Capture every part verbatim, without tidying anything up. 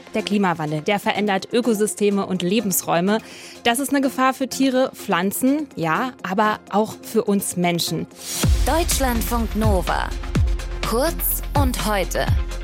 Der Klimawandel, der verändert Ökosysteme und Lebensräume. Das ist eine Gefahr für Tiere, Pflanzen, ja, aber auch für uns Menschen. Deutschlandfunk Nova. Kurz und heute.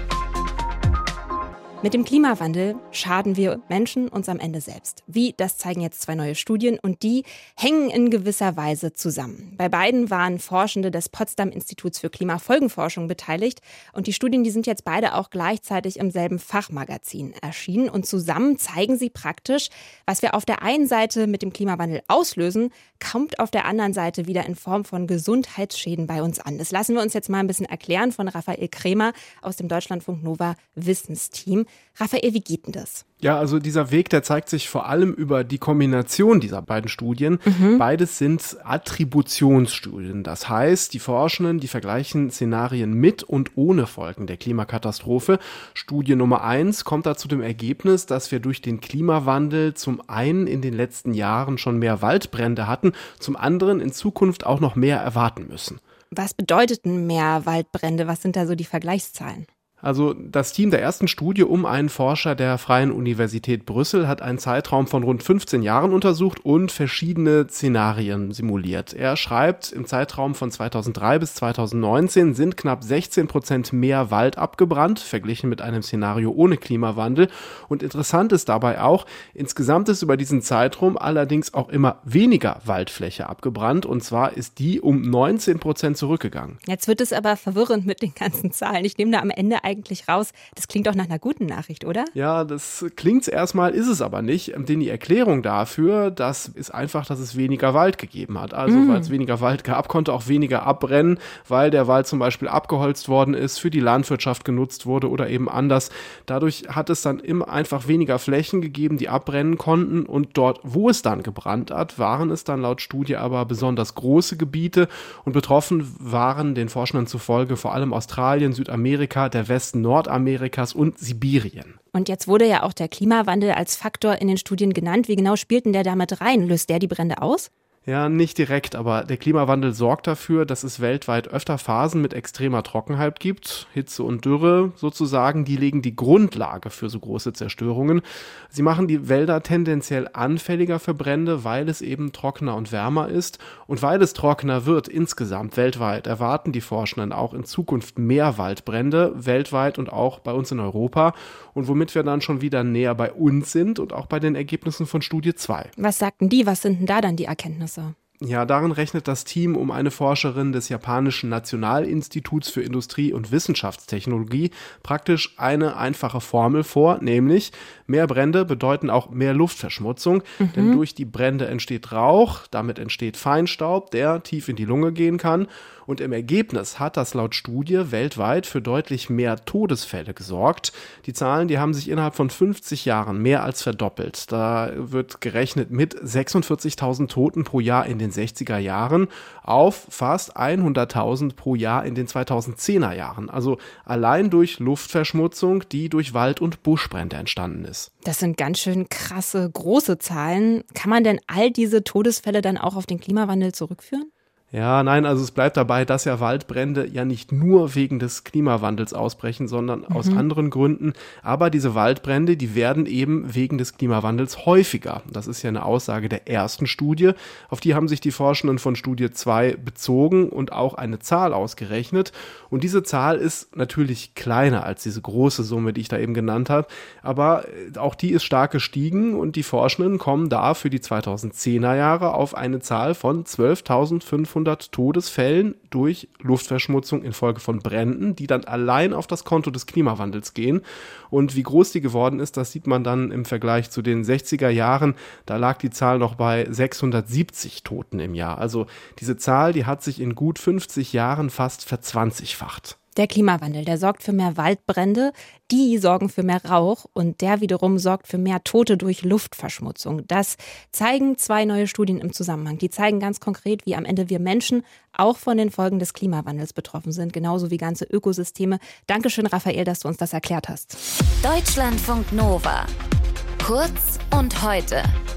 Mit dem Klimawandel schaden wir Menschen uns am Ende selbst. Wie, das zeigen jetzt zwei neue Studien und die hängen in gewisser Weise zusammen. Bei beiden waren Forschende des Potsdam-Instituts für Klimafolgenforschung beteiligt und die Studien, die sind jetzt beide auch gleichzeitig im selben Fachmagazin erschienen und zusammen zeigen sie praktisch, was wir auf der einen Seite mit dem Klimawandel auslösen, kommt auf der anderen Seite wieder in Form von Gesundheitsschäden bei uns an. Das lassen wir uns jetzt mal ein bisschen erklären von Raphael Krämer aus dem Deutschlandfunk Nova Wissensteam. Raphael, wie geht denn das? Ja, also dieser Weg, der zeigt sich vor allem über die Kombination dieser beiden Studien. Mhm. Beides sind Attributionsstudien. Das heißt, die Forschenden, die vergleichen Szenarien mit und ohne Folgen der Klimakatastrophe. Studie Nummer eins kommt da zu dem Ergebnis, dass wir durch den Klimawandel zum einen in den letzten Jahren schon mehr Waldbrände hatten, zum anderen in Zukunft auch noch mehr erwarten müssen. Was bedeuteten mehr Waldbrände? Was sind da so die Vergleichszahlen? Also das Team der ersten Studie um einen Forscher der Freien Universität Brüssel hat einen Zeitraum von rund fünfzehn Jahren untersucht und verschiedene Szenarien simuliert. Er schreibt, im Zeitraum von zweitausenddrei bis zweitausendneunzehn sind knapp sechzehn Prozent mehr Wald abgebrannt, verglichen mit einem Szenario ohne Klimawandel. Und interessant ist dabei auch, insgesamt ist über diesen Zeitraum allerdings auch immer weniger Waldfläche abgebrannt. Und zwar ist die um neunzehn Prozent zurückgegangen. Jetzt wird es aber verwirrend mit den ganzen Zahlen. Ich nehme da am Ende eigentlich eigentlich raus, das klingt doch nach einer guten Nachricht, oder? Ja, das klingt's erstmal, ist es aber nicht. Denn die Erklärung dafür, das ist einfach, dass es weniger Wald gegeben hat. Also mm. weil es weniger Wald gab, konnte auch weniger abbrennen, weil der Wald zum Beispiel abgeholzt worden ist, für die Landwirtschaft genutzt wurde oder eben anders. Dadurch hat es dann immer einfach weniger Flächen gegeben, die abbrennen konnten. Und dort, wo es dann gebrannt hat, waren es dann laut Studie aber besonders große Gebiete. Und betroffen waren den Forschenden zufolge vor allem Australien, Südamerika, der Westen Nordamerikas und Sibirien. Und jetzt wurde ja auch der Klimawandel als Faktor in den Studien genannt. Wie genau spielt denn der damit rein? Löst der die Brände aus? Ja, nicht direkt, aber der Klimawandel sorgt dafür, dass es weltweit öfter Phasen mit extremer Trockenheit gibt. Hitze und Dürre sozusagen, die legen die Grundlage für so große Zerstörungen. Sie machen die Wälder tendenziell anfälliger für Brände, weil es eben trockener und wärmer ist. Und weil es trockener wird insgesamt weltweit, erwarten die Forschenden auch in Zukunft mehr Waldbrände, weltweit und auch bei uns in Europa. Und womit wir dann schon wieder näher bei uns sind und auch bei den Ergebnissen von Studie zwei. Was sagten die? Was sind denn da dann die Erkenntnisse? Ja, darin rechnet das Team um eine Forscherin des japanischen Nationalinstituts für Industrie- und Wissenschaftstechnologie praktisch eine einfache Formel vor, nämlich mehr Brände bedeuten auch mehr Luftverschmutzung, mhm. denn durch die Brände entsteht Rauch, damit entsteht Feinstaub, der tief in die Lunge gehen kann. Und im Ergebnis hat das laut Studie weltweit für deutlich mehr Todesfälle gesorgt. Die Zahlen, die haben sich innerhalb von fünfzig Jahren mehr als verdoppelt. Da wird gerechnet mit sechsundvierzigtausend Toten pro Jahr in den sechziger Jahren auf fast hunderttausend pro Jahr in den zweitausendzehner Jahren. Also allein durch Luftverschmutzung, die durch Wald- und Buschbrände entstanden ist. Das sind ganz schön krasse, große Zahlen. Kann man denn all diese Todesfälle dann auch auf den Klimawandel zurückführen? Ja, nein, also es bleibt dabei, dass ja Waldbrände ja nicht nur wegen des Klimawandels ausbrechen, sondern mhm. aus anderen Gründen. Aber diese Waldbrände, die werden eben wegen des Klimawandels häufiger. Das ist ja eine Aussage der ersten Studie. Auf die haben sich die Forschenden von Studie zwei bezogen und auch eine Zahl ausgerechnet. Und diese Zahl ist natürlich kleiner als diese große Summe, die ich da eben genannt habe. Aber auch die ist stark gestiegen und die Forschenden kommen da für die zweitausendzehner Jahre auf eine Zahl von zwölftausendfünfhundert Todesfällen durch Luftverschmutzung infolge von Bränden, die dann allein auf das Konto des Klimawandels gehen. Und wie groß die geworden ist, das sieht man dann im Vergleich zu den sechziger Jahren. Da lag die Zahl noch bei sechshundertsiebzig Toten im Jahr. Also diese Zahl, die hat sich in gut fünfzig Jahren fast verzwanzigfacht. Der Klimawandel, der sorgt für mehr Waldbrände, die sorgen für mehr Rauch und der wiederum sorgt für mehr Tote durch Luftverschmutzung. Das zeigen zwei neue Studien im Zusammenhang. Die zeigen ganz konkret, wie am Ende wir Menschen auch von den Folgen des Klimawandels betroffen sind, genauso wie ganze Ökosysteme. Dankeschön, Raphael, dass du uns das erklärt hast. Deutschlandfunk Nova. Kurz und heute.